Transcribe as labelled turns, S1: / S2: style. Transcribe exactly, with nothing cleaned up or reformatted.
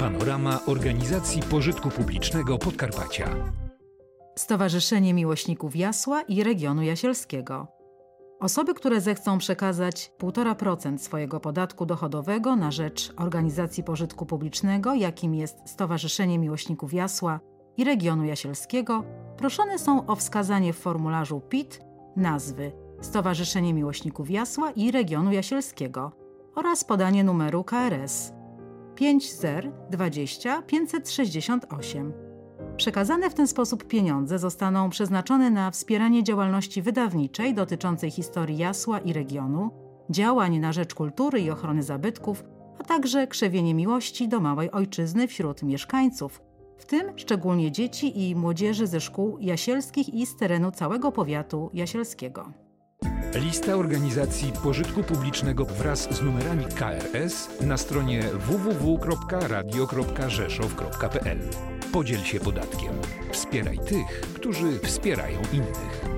S1: Panorama Organizacji Pożytku Publicznego Podkarpacia.
S2: Stowarzyszenie Miłośników Jasła i Regionu Jasielskiego. Osoby, które zechcą przekazać półtora procent swojego podatku dochodowego na rzecz organizacji pożytku publicznego, jakim jest Stowarzyszenie Miłośników Jasła i Regionu Jasielskiego, proszone są o wskazanie w formularzu P I T nazwy Stowarzyszenie Miłośników Jasła i Regionu Jasielskiego oraz podanie numeru K R S pięć zero dwadzieścia pięćset sześćdziesiąt osiem. Przekazane w ten sposób pieniądze zostaną przeznaczone na wspieranie działalności wydawniczej dotyczącej historii Jasła i regionu, działań na rzecz kultury i ochrony zabytków, a także krzewienie miłości do małej ojczyzny wśród mieszkańców, w tym szczególnie dzieci i młodzieży ze szkół jasielskich i z terenu całego powiatu jasielskiego.
S1: Lista organizacji pożytku publicznego wraz z numerami K R S na stronie w w w kropka radio kropka rzeszow kropka p l. Podziel się podatkiem. Wspieraj tych, którzy wspierają innych.